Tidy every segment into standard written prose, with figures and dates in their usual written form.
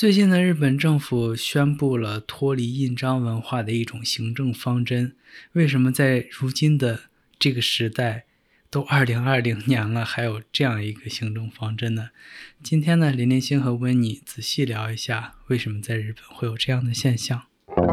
最近的日本政府宣布了脱离印章文化的一种行政方针。为什么在如今的这个时代，都2020年了，还有这样一个行政方针呢？今天呢，林林星和温妮仔细聊一下，为什么在日本会有这样的现象。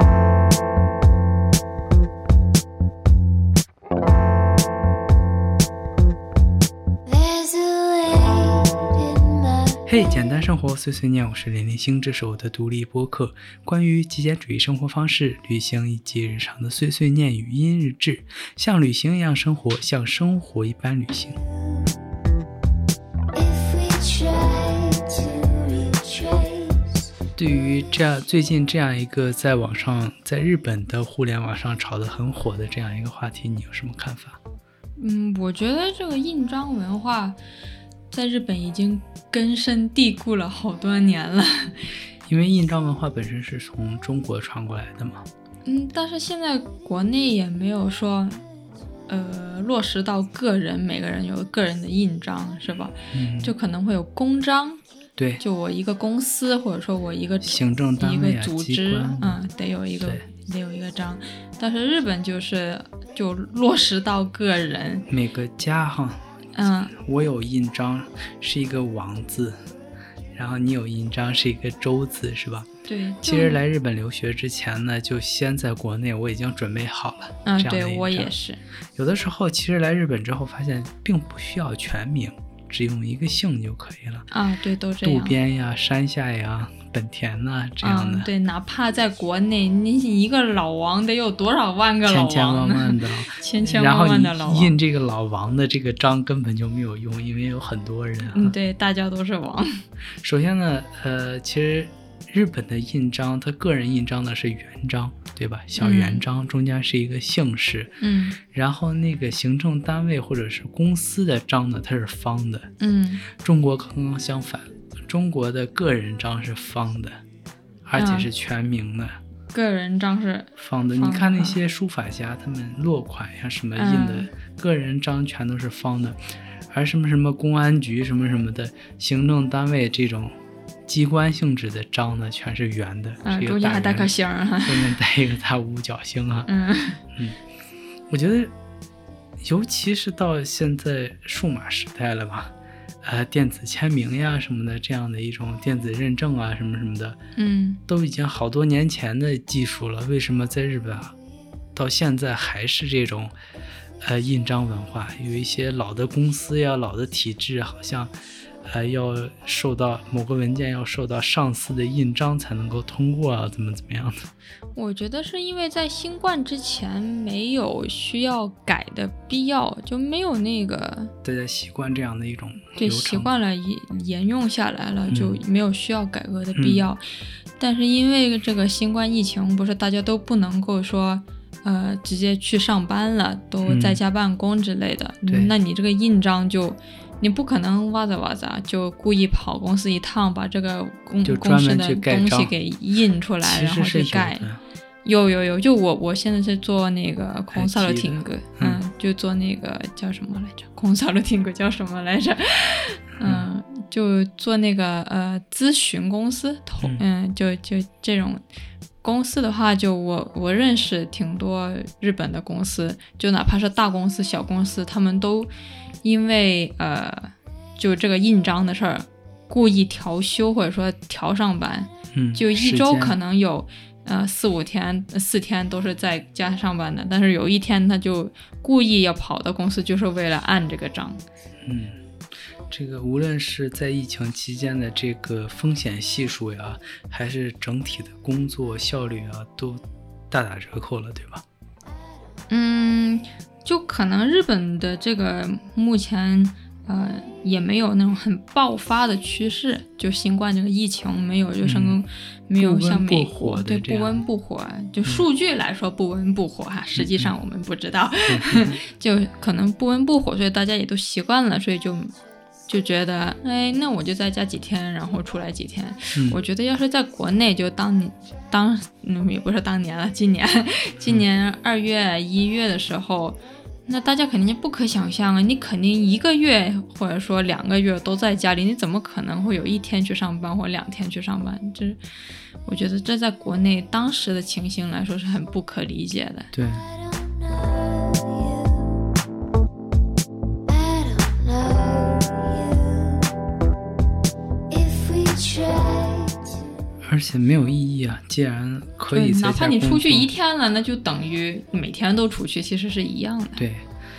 嘿，简单生活碎碎念，我是林林星，这是我的独立播客，关于极简主义生活方式、旅行以及日常的碎碎念语音日志，像旅行一样生活，像生活一般旅行。对于最近这样一个在日本的互联网上炒得很火的这样一个话题，你有什么看法？ 我觉得这个印章文化在日本已经根深蒂固了好多年了。 因为印章文化本身是从中国传过来的嘛。 但是现在国内也没有说落实到每个人有个人的印章，是吧？就可能会有公章。 对， 就我一个公司或者说我一个行政单位一个组织得有一个章。但是日本就落实到个人， 每个家我有印章是一个王字，然后你有印章是一个周字，是吧？ 对。 其实来日本留学之前呢，就先在国内我已经准备好了。 对，我也是。 有的时候其实来日本之后发现并不需要全名，只用一个姓就可以了。 对，都这样。 渡边呀、山下呀、本田呐，这样的。 对，哪怕在国内，你一个老王得有多少万个老王呢？ 千万万的千万万的老王。 然后你印这个老王的这个章根本就没有用，因为有很多人。 对，大家都是王。 首先呢，其实日本的印章，它个人印章呢是圆章，对吧？小圆章，中间是一个姓氏。然后那个行政单位或者是公司的章呢，它是方的。中国刚刚相反，中国的个人章是方的，而且是全名的。 个人章是方的。你看那些书法家，他们落款呀什么印的，个人章全都是方的。而什么公安局什么什么的行政单位这种机关性质的章呢，全是圆的， 中间还带颗星儿， 后面带一个大五角星啊。我觉得尤其是到现在数码时代了吧，电子签名呀什么的，这样的一种电子认证啊什么什么的，都已经好多年前的技术了。为什么在日本到现在还是这种印章文化？有一些老的公司呀、老的体制，好像要受到某个文件要受到上司的印章才能够通过啊，怎么样的？ 我觉得是因为在新冠之前没有需要改的必要，就没有那个大家习惯这样的一种流程，对，习惯了沿用下来了，就没有需要改革的必要。但是因为这个新冠疫情，不是大家都不能够说直接去上班了，都在家办公之类的，那你这个印章你不可能哇咋就故意跑公司一趟，把这个公司的东西给印出来，然后去盖。有，就我现在是做那个 consulting，就做那个叫什么来着 consulting 叫什么来着，就做那个咨询公司，就这种公司的话，就我认识挺多日本的公司，就哪怕是大公司小公司，他们都因为就这个印章的事儿故意调休或者说调上班，就一周可能有4天都是在家上班的，但是有一天他就故意要跑到公司，就是为了按这个章。 这个无论是在疫情期间的这个风险系数呀，还是整体的工作效率啊，都大打折扣了，对吧？ 就可能日本的这个目前也没有那种很爆发的趋势，就新冠这个疫情没有没有像美国对不温不火，就数据来说不温不火实际上我们不知道，就可能不温不火，所以大家也都习惯了，所以就觉得那我就在家几天，然后出来几天。我觉得要是在国内，就也不是当年了，今年2月1月的时候， 那大家肯定不可想象啊！你肯定1个月或者说2个月都在家里，你怎么可能会有1天去上班或2天去上班？我觉得这在国内当时的情形来说是很不可理解的。 对。而且没有意义啊！既然可以在家工作， 哪怕你出去1天了，那就等于每天都出去，其实是一样的。 对，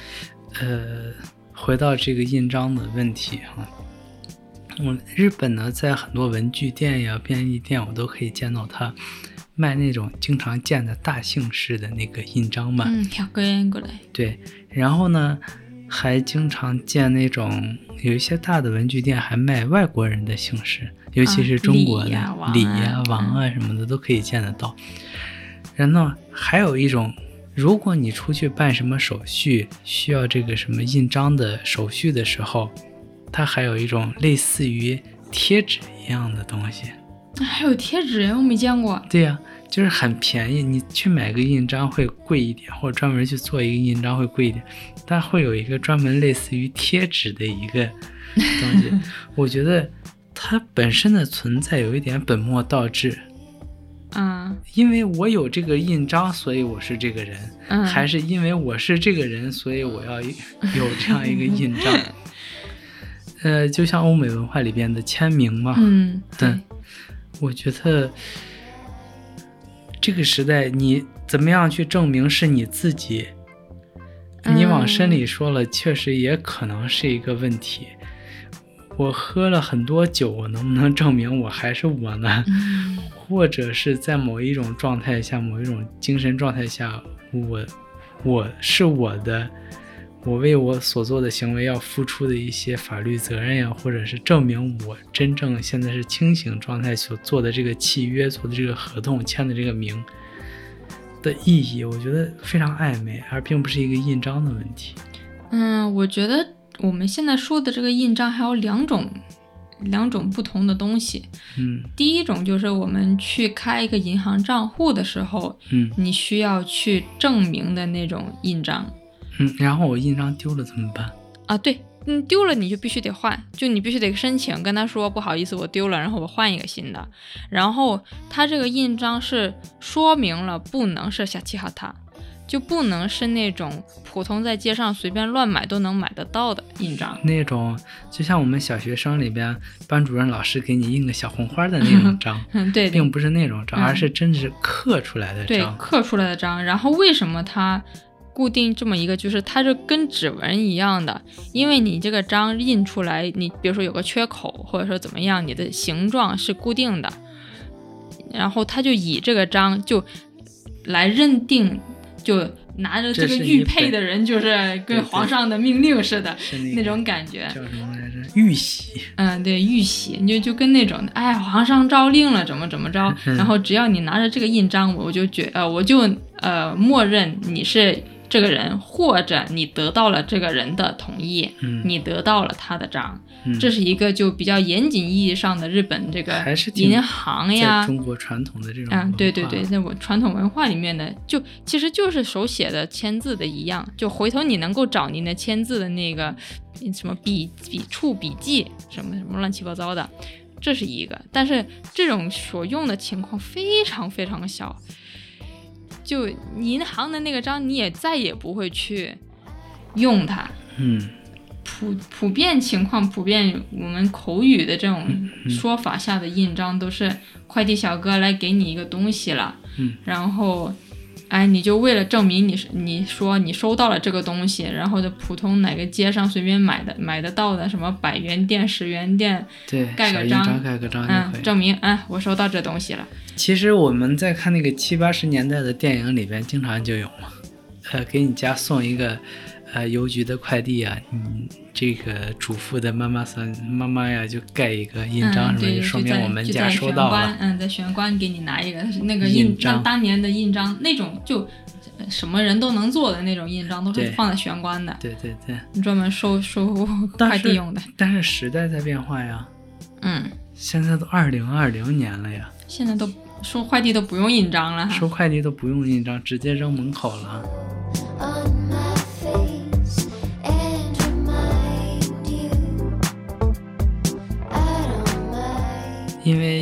回到这个印章的问题哈，日本呢，在很多文具店呀、便利店，我都可以见到它卖那种经常见的大姓氏的那个印章嘛。 100円ぐらい。 对，然后呢，还经常见那种有一些大的文具店还卖外国人的姓氏。尤其是中国的李呀、王啊什么的都可以见得到。然后还有一种，如果你出去办什么手续需要这个什么印章的手续的时候，它还有一种类似于贴纸一样的东西。 还有贴纸？我没见过。 对呀，就是很便宜，你去买个印章会贵一点，或者专门去做一个印章会贵一点，但会有一个专门类似于贴纸的一个东西。我觉得它本身的存在有一点本末倒置。因为我有这个印章，所以我是这个人，还是因为我是这个人，所以我要有这样一个印章。就像欧美文化里边的签名嘛。对，我觉得这个时代你怎么样去证明是你自己，你往深里说了，确实也可能是一个问题。我喝了很多酒，我能不能证明我还是我呢？或者是在某一种状态下，某一种精神状态下，我是我的，我为我所做的行为要付出的一些法律责任呀，或者是证明我真正现在是清醒状态所做的这个契约、做的这个合同、签的这个名的意义，我觉得非常暧昧，而并不是一个印章的问题。 我觉得我们现在说的这个印章还有两种不同的东西。第一种就是我们去开一个银行账户的时候，你需要去证明的那种印章。 然后我印章丢了怎么办？ 对，你丢了你就必须得换，就你必须得申请跟他说不好意思我丢了，然后我换一个新的。然后他这个印章是说明了不能是下七哈塔，就不能是那种普通在街上随便乱买都能买得到的印章， 那种就像我们小学生里边班主任老师给你印个小红花的那种章。 对， 并不是那种章，而是真是刻出来的章。 对，刻出来的章。然后为什么它固定这么一个，就是它是跟指纹一样的，因为你这个章印出来，你比如说有个缺口或者说怎么样，你的形状是固定的，然后他就以这个章就来认定，就拿着这个玉佩的人就是跟皇上的命令似的，那种感觉。 叫什么来着？玉玺。 对，玉玺，你就跟那种皇上诏令了怎么着，然后只要你拿着这个印章，我就默认你是这个人，或者你得到了这个人的同意，你得到了他的章。这是一个就比较严谨意义上的日本这个银行呀， 在中国传统的这种文化。 对，在我传统文化里面的，就其实就是手写的签字的一样，就回头你能够找你的签字的那个什么笔触、笔记什么乱七八糟的，这是一个。但是这种所用的情况非常非常小，就银行的那个章你也再也不会去用它。普遍情况，普遍我们口语的这种说法下的印章都是快递小哥来给你一个东西了，然后你就为了证明你说你收到了这个东西，然后就普通哪个街上随便买得到的什么100元店、10元店， 对， 盖个章， 盖个章就可以证明我收到这东西了。 其实我们在看那个70、80年代的电影里边，经常就有嘛，给你家送一个邮局的快递啊，这个主妇的妈妈呀，就盖一个印章什么，就说明我们家收到了。 在玄关给你拿一个那个印章，当年的印章那种就什么人都能做的那种印章，都是放在玄关的。 对， 专门收快递用的。 但是时代在变化呀。现在都2020年了呀。 现在都收快递都不用印章了， 收快递都不用印章，直接扔门口了。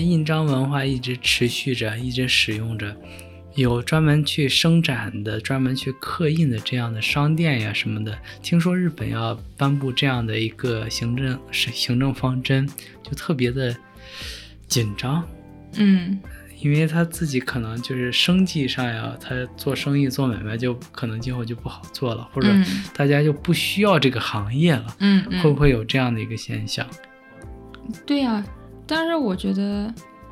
印章文化一直持续着，一直使用着，有专门去生产的、专门去刻印的这样的商店呀什么的。听说日本要颁布这样的一个行政方针，就特别的紧张。因为他自己可能就是生计上呀，他做生意做买卖就可能今后就不好做了，或者大家就不需要这个行业了。会不会有这样的一个现象？ 对呀，但是我觉得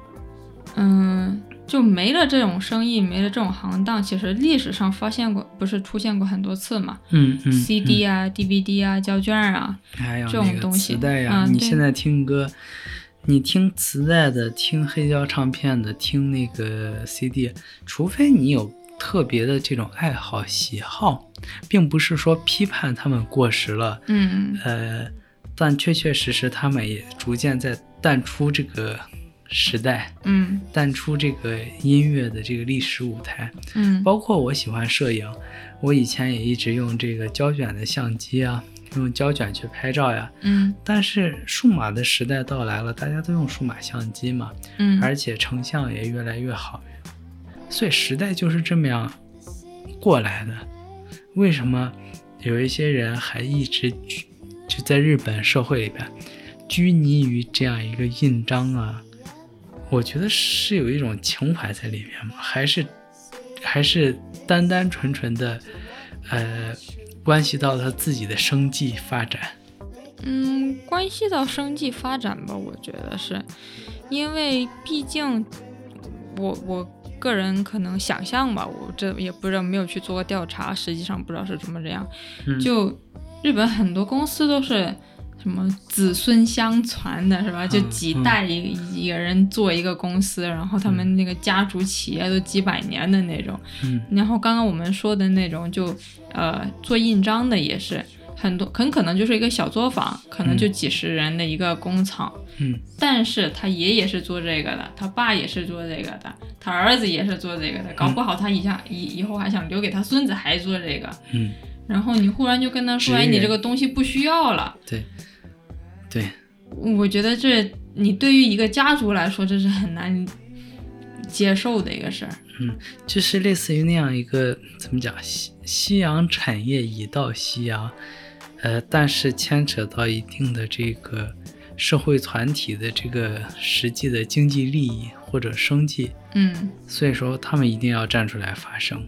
就没了这种生意，没了这种行当，其实历史上发现过，不是出现过很多次嘛。CD 啊、DVD 啊、胶卷啊， 还有这种东西。 磁带呀，你现在听歌，你听磁带的，听黑胶唱片的，听那个 CD， 除非你有特别的这种爱好喜好，并不是说批判他们过时了。但确确实实他们也逐渐在淡出这个时代，淡出这个音乐的这个历史舞台。包括我喜欢摄影，我以前也一直用这个胶卷的相机啊，用胶卷去拍照呀。但是数码的时代到来了，大家都用数码相机嘛。而且成像也越来越好，所以时代就是这么样过来的。为什么有一些人还一直就在日本社会里边拘泥于这样一个印章啊？我觉得是有一种情怀在里面吗？还是单单纯纯的关系到他自己的生计发展？ 关系到生计发展吧，我觉得是因为毕竟我个人可能想象吧，我这也不知道，没有去做过调查，实际上不知道是怎么这样。就日本很多公司都是什么子孙相传的，是吧？就几代一个人做一个公司，然后他们那个家族企业都几百年的那种。然后刚刚我们说的那种就做印章的也是很多，很可能就是一个小作坊，可能就几十人的一个工厂。但是他爷爷是做这个的，他爸也是做这个的，他儿子也是做这个的，搞不好他以后还想留给他孙子还做这个。然后你忽然就跟他说，你这个东西不需要了。 对， 我觉得这你对于一个家族来说，这是很难接受的一个事儿。 就是类似于那样一个怎么讲，夕阳产业已到夕阳，但是牵扯到一定的这个社会团体的这个实际的经济利益或者生计。所以说他们一定要站出来发声。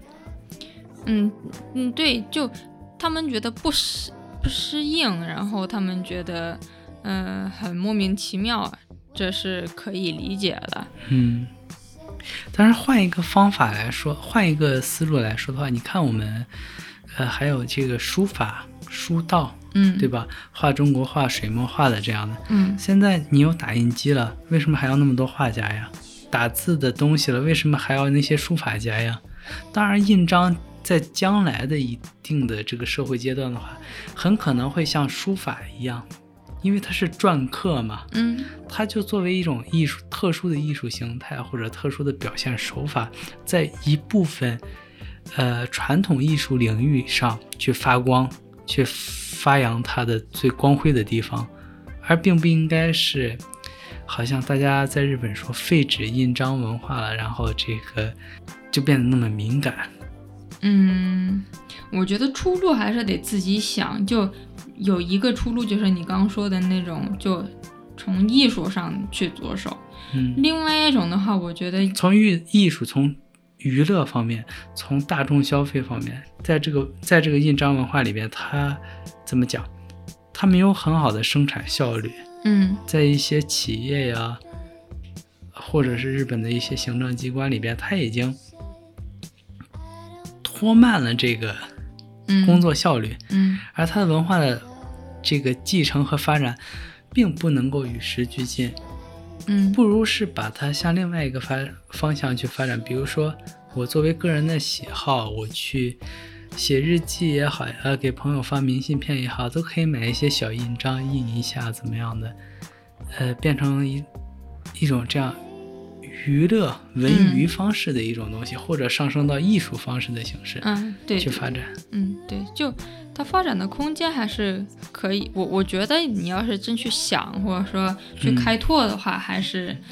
对，就他们觉得不适应，然后他们觉得很莫名其妙，这是可以理解的。 但是换一个方法来说，换一个思路来说的话，你看我们还有这个书法书道，对吧？画中国画、水墨画的这样的。现在你有打印机了，为什么还要那么多画家呀？打字的东西了，为什么还要那些书法家呀？当然印章在将来的一定的这个社会阶段的话，很可能会像书法一样，因为它是篆刻嘛。它就作为一种特殊的艺术形态或者特殊的表现手法，在一部分传统艺术领域上去发光，去发扬它的最光辉的地方，而并不应该是好像大家在日本说废止印章文化了，然后这个就变得那么敏感。 我觉得出路还是得自己想，就有一个出路就是你刚刚说的那种，就从艺术上去着手。另外一种的话，我觉得从艺术、从娱乐方面、从大众消费方面，在这个印章文化里边，它怎么讲？它没有很好的生产效率。在一些企业呀，或者是日本的一些行政机关里边，它已经拖慢了这个工作效率。而它的文化的这个继承和发展并不能够与时俱进。不如是把它向另外一个方向去发展。比如说我作为个人的喜好，我去写日记也好呀，给朋友发明信片也好，都可以买一些小印章印一下怎么样的，变成一种这样娱乐文娱方式的一种东西，或者上升到艺术方式的形式对去发展。 对，就它发展的空间还是可以。我觉得你要是真去想或者说去开拓的话，还是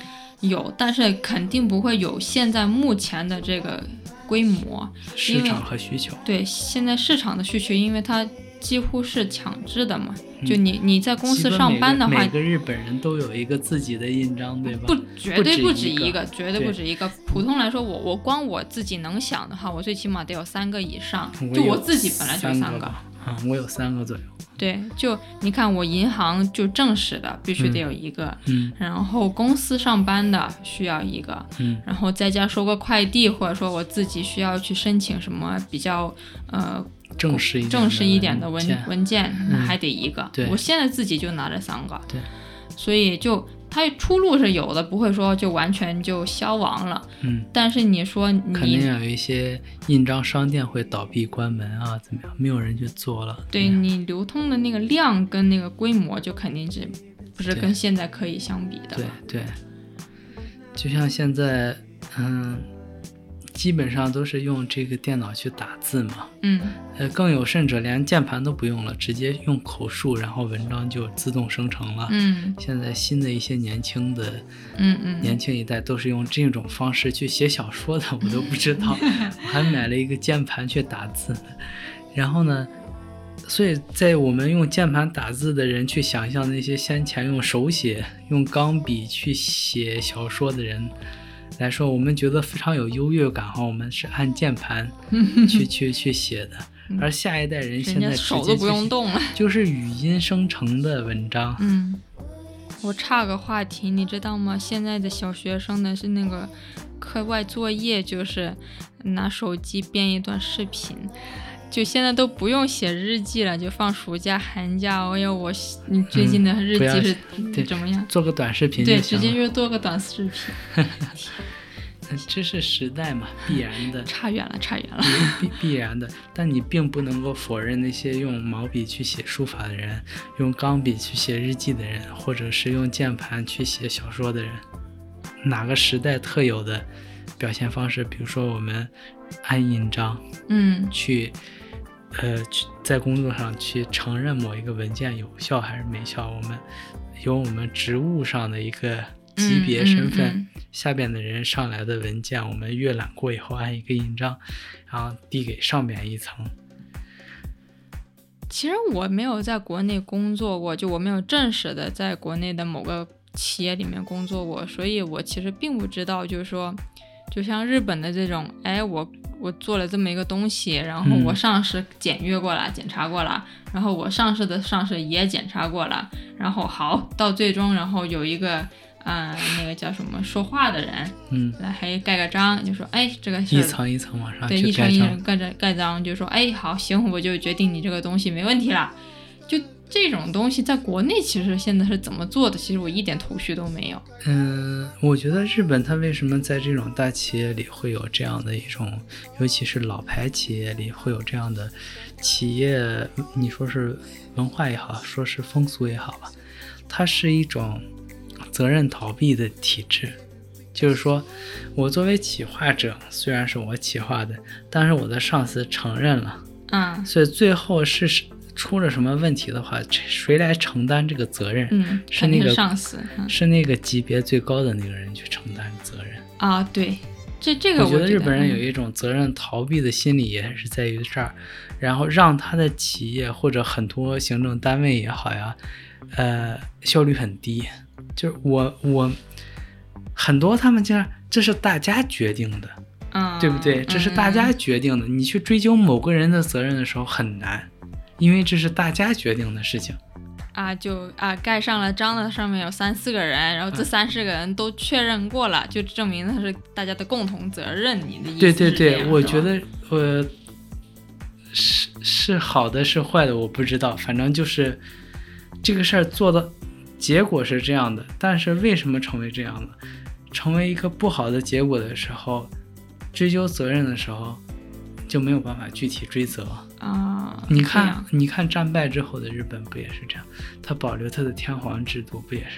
有，但是肯定不会有现在目前的这个规模， 市场和需求。 对，现在市场的需求，因为它几乎是强制的嘛，就你在公司上班的话， 每个日本人都有一个自己的印章，对吧？ 绝对不止一个，绝对不止一个。普通来说，我光我自己能想的话，我最起码得有3个以上。就我自己本来就3个， 我有3个左右。 对，就你看我银行就正式的必须得有一个，然后公司上班的需要一个，然后再加收个快递，或者说我自己需要去申请什么比较正式一点的文件，还得一个。我现在自己就拿着3个， 对， 所以就它出路是有的，不会说就完全就消亡了。但是你说肯定有一些印章商店会倒闭关门啊，怎么样？没有人去做了。 对，你流通的那个量跟那个规模，就肯定是不是跟现在可以相比的。 对，就像现在，基本上都是用这个电脑去打字嘛，更有甚者连键盘都不用了，直接用口述，然后文章就自动生成了。现在新的一些年轻一代都是用这种方式去写小说的，我都不知道。我还买了一个键盘去打字，然后呢，所以在我们用键盘打字的人去想象那些先前用手写、用钢笔去写小说的人来说，我们觉得非常有优越感哈，我们是按键盘去写的，而下一代人现在手都不用动了， 就是语音生成的文章。 我岔个话题，你知道吗？现在的小学生的是那个课外作业，就是拿手机编一段视频。就现在都不用写日记了，就放暑假寒假。你最近的日记是怎么样？ 做个短视频就行了。 对，直接就做个短视频。 这是时代嘛，必然的。 差远了。 必然的，但你并不能够否认那些用毛笔去写书法的人，用钢笔去写日记的人，或者是用键盘去写小说的人，哪个时代特有的表现方式？比如说我们按印章，去在工作上去承认某一个文件有效还是没效，我们有我们职务上的一个级别身份，下边的人上来的文件我们阅览过以后按一个印章，然后递给上边一层。 其实我没有在国内工作过，就我没有正式的在国内的某个企业里面工作过，所以我其实并不知道，就是说就像日本的这种，我做了这么一个东西，然后我上司检阅过了，检查过了，然后我上司的上司也检查过了，然后好到最终，然后有一个那个叫什么说话的人，来还盖个章，就说这个是一层一层往上去对，一层一层盖章，就说好行，我就决定你这个东西没问题了。就这种东西在国内其实现在是怎么做的，其实我一点头绪都没有。 我觉得日本它为什么在这种大企业里会有这样的一种，尤其是老牌企业里会有这样的企业，你说是文化也好，说是风俗也好吧，它是一种责任逃避的体制。就是说我作为企划者，虽然是我企划的，但是我的上司承认了，所以最后是出了什么问题的话，谁来承担这个责任？是那个上司， 是那个级别最高的那个人去承担责任啊。对，这个我觉得日本人有一种责任逃避的心理，也是在于这儿，然后让他的企业或者很多行政单位也好呀，效率很低。就是我很多他们竟然这是大家决定的，对不对？这是大家决定的，你去追究某个人的责任的时候很难。因为这是大家决定的事情盖上了章的上面有3-4个人，然后这3-4个人都确认过了，就证明它是大家的共同责任。你的意思是这样？ 对，我觉得是好的是坏的我不知道，反正就是这个事儿做的结果是这样的，但是为什么成为这样的，成为一个不好的结果的时候，追究责任的时候就没有办法具体追责你看战败之后的日本不也是这样，他保留他的天皇制度不也是这样。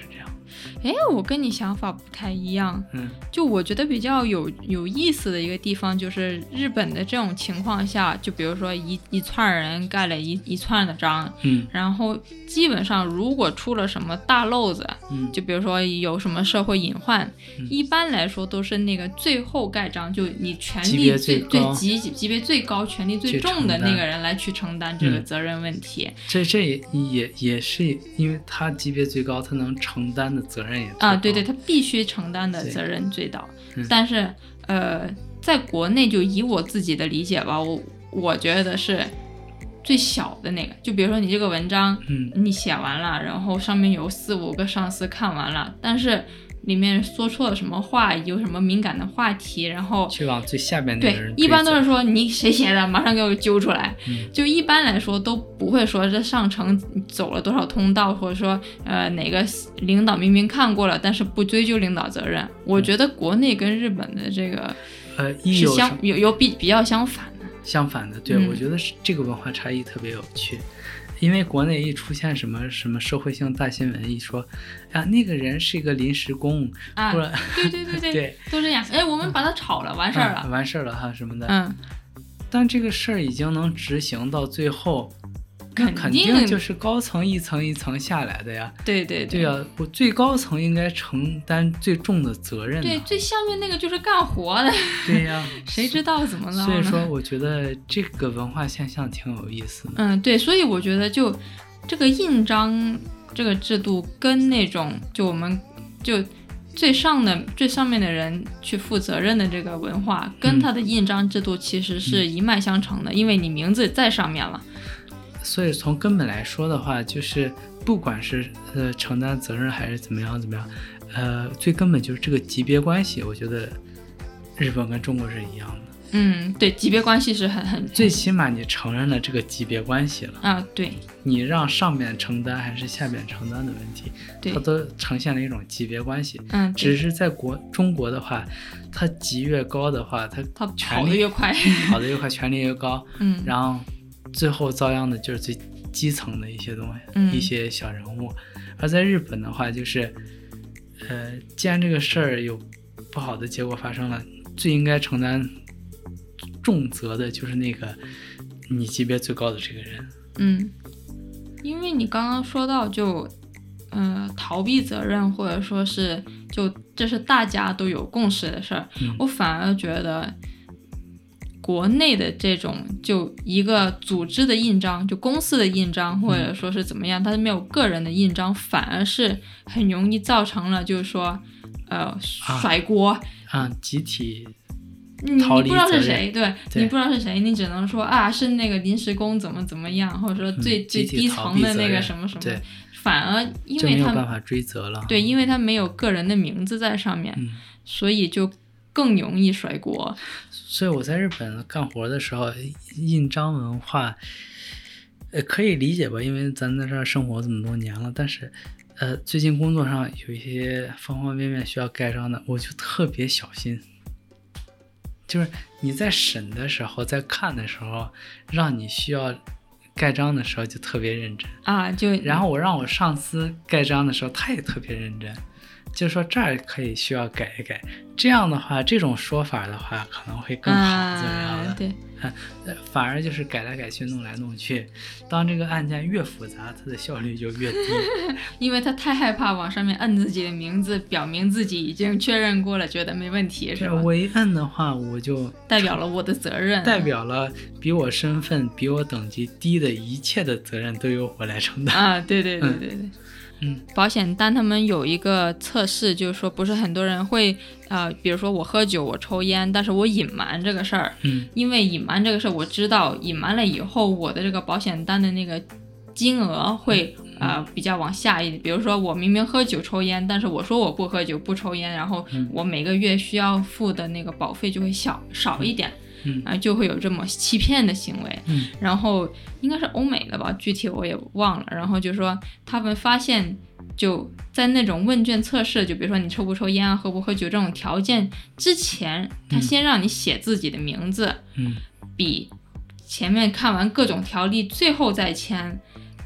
我跟你想法不太一样。就我觉得比较有意思的一个地方，就是日本的这种情况下，就比如说一串人盖了一串的章，然后基本上如果出了什么大漏子，就比如说有什么社会隐患，一般来说都是那个最后盖章，就你权力级别最高、权力最重的那个人来去承担这个责任问题。 这也是因为他级别最高，他能承担的责任也最高。 对，他必须承担的责任最大。但是在国内，就以我自己的理解吧，我觉得是最小的那个。就比如说你这个文章，你写完了，然后上面有4-5个上司看完了，但是里面说错了什么话，有什么敏感的话题，然后去往最下边那个人。 对，一般都是说你谁写的，马上给我揪出来。就一般来说都不会说这上层走了多少通道，或者说哪个领导明明看过了，但是不追究领导责任。我觉得国内跟日本的这个是有比较相反的。对，我觉得是这个文化差异特别有趣。因为国内一出现什么社会性大新闻，一说那个人是一个临时工或者对都这样。我们把他炒了，完事儿了， 完事儿了哈什么的。但这个事儿已经能执行到最后，肯定就是高层一层一层下来的呀。对啊，我最高层应该承担最重的责任。 对，最下面那个就是干活的。 对呀， 谁知道怎么了？ 所以说，我觉得这个文化现象挺有意思的。 对，所以我觉得就这个印章这个制度跟那种就我们就最上面的人去负责任的这个文化，跟他的印章制度其实是一脉相承的，因为你名字在上面了。 所以从根本来说的话，就是不管是承担责任还是怎么样，最根本就是这个级别关系。我觉得日本跟中国是一样的。 对，级别关系是很最起码你承认了这个级别关系了。 对， 你让上面承担还是下面承担的问题，它都呈现了一种级别关系。只是在中国的话，它级越高的话，它跑得越快， 权力越高。然后最后遭殃的就是最基层的一些东西，一些小人物。而在日本的话，就是既然这个事儿有不好的结果发生了，最应该承担重责的就是那个你级别最高的这个人。 因为你刚刚说到就逃避责任，或者说是就这是大家都有共识的事儿，我反而觉得国内的这种就一个组织的印章，就公司的印章，或者说是怎么样，它没有个人的印章，反而是很容易造成了就是说甩锅集体逃离责任。你不知道是谁，对，你不知道是谁，你只能说是那个临时工怎么样，或者说最低层的那个什么什么，反而因为他就没有办法追责了。 对，因为他没有个人的名字在上面，所以就更容易甩锅。 所以我在日本干活的时候，印章文化可以理解吧，因为咱在这儿生活这么多年了。但是最近工作上有一些方方面面需要盖章的，我就特别小心。就是你在审的时候，在看的时候，让你需要盖章的时候就特别认真然后让我上司盖章的时候，他也特别认真。就是说这儿需要改一改，这样的话，这种说法的话可能会更好，怎么样的？ 对， 反而就是改来改去，弄来弄去，当这个案件越复杂，它的效率就越低， 因为他太害怕往上面摁自己的名字，表明自己已经确认过了，觉得没问题，是吧？ 我一摁的话，我就代表了我的责任， 代表了比我身份、比我等级低的一切的责任都由我来承担。 对。保险单他们有一个测试，就是说不是很多人会比如说我喝酒我抽烟，但是我隐瞒这个事儿，因为隐瞒这个事儿我知道隐瞒了以后我的这个保险单的那个金额会比较往下一点。比如说我明明喝酒抽烟，但是我说我不喝酒不抽烟，然后我每个月需要付的那个保费就会少一点，就会有这么欺骗的行为。然后应该是欧美的吧，具体我也忘了。然后就说他们发现就在那种问卷测试，就比如说你抽不抽烟喝不喝酒这种条件之前，他先让你写自己的名字，比前面看完各种条例最后再签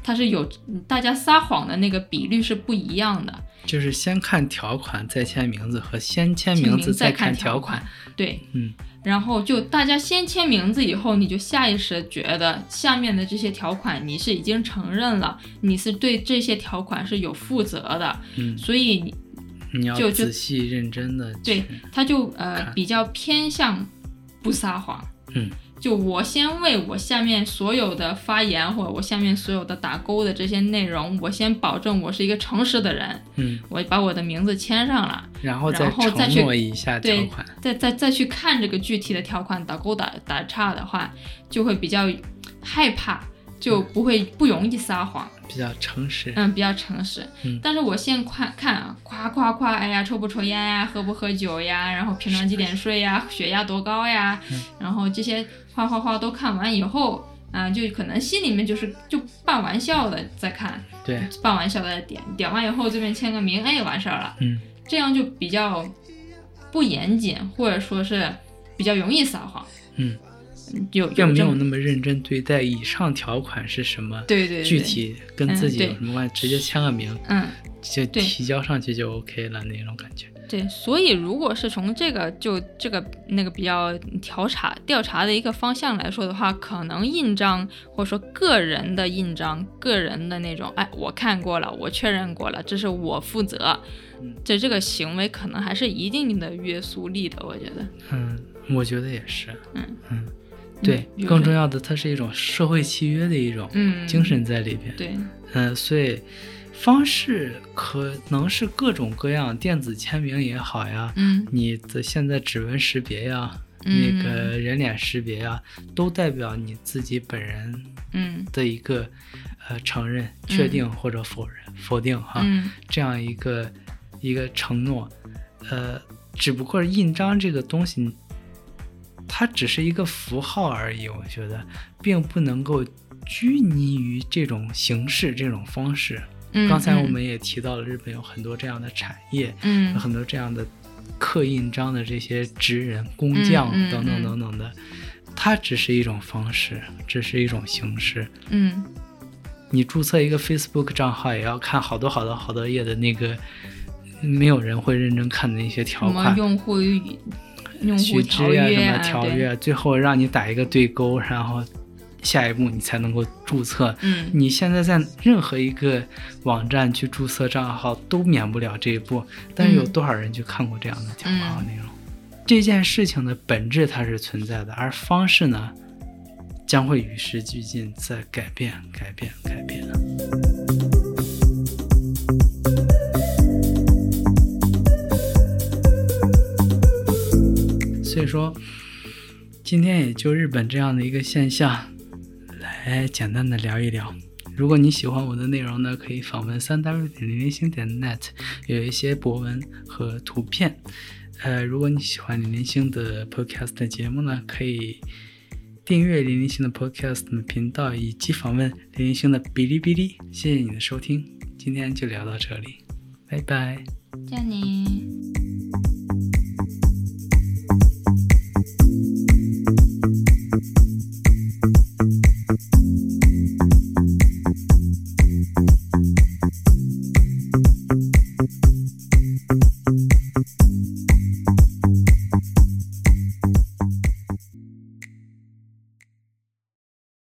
它是有大家撒谎的那个比率是不一样的， 就是先看条款再签名字和先签名字再看条款。 对，然后就大家先签名字以后，你就下意识觉得下面的这些条款你是已经承认了，你是对这些条款是有负责的，所以你要仔细认真的， 对，他就比较偏向不撒谎。就我先为我下面所有的发言或者我下面所有的打勾的这些内容，我先保证我是一个诚实的人，我把我的名字签上了， 然后再承诺一下条款， 再去看这个具体的条款打勾打岔的话，就会比较害怕，就不容易撒谎， 比较诚实， 比较诚实。但是我现看啊，夸，哎呀，抽不抽烟呀，喝不喝酒呀，然后平常几点睡呀，血压多高呀，然后这些夸都看完以后啊，就可能心里面就半玩笑的在看， 对， 半玩笑的点完以后这边签个名，哎，完事儿了，这样就比较不严谨，或者说是比较容易撒谎，并没有那么认真对待以上条款是什么， 对， 具体跟自己有什么关系，直接签个名，就提交上去就 OK 了那种感觉。 对，所以如果是从这个那个比较调查的一个方向来说的话，可能印章或者说个人的印章，个人的那种，哎，我看过了，我确认过了，这是我负责，这个行为可能还是一定的约束力的，我觉得。 我觉得也是。对，更重要的，它是一种社会契约的一种精神在里边。 对， 所以方式可能是各种各样，电子签名也好呀，你的现在指纹识别呀，那个人脸识别呀，都代表你自己本人的一个承认、确定或者否定哈，这样一个承诺。只不过印章这个东西，它只是一个符号而已，我觉得并不能够拘泥于这种形式、这种方式。刚才我们也提到了日本有很多这样的产业，有很多这样的刻印章的这些职人、工匠等等等等的，它只是一种方式，只是一种形式。你注册一个 Facebook 账号也要看好多页的那个没有人会认真看的那些条款， 什么用户条约什么条约，最后让你打一个对勾，然后下一步你才能够注册。你现在在任何一个网站去注册账号都免不了这一步，但是有多少人去看过这样的条款和内容？这件事情的本质它是存在的，而方式呢将会与时俱进，在改变。所以说今天也就日本这样的一个现象来简单的聊一聊。如果你喜欢我的内容呢，可以访问3w.000星.net， 有一些博文和图片。如果你喜欢零零星的 podcast 的节目呢，可以订阅零零星的 podcast 频道，以及访问零零星的哔哩哔哩。谢谢你的收听，今天就聊到这里，拜拜。 再见。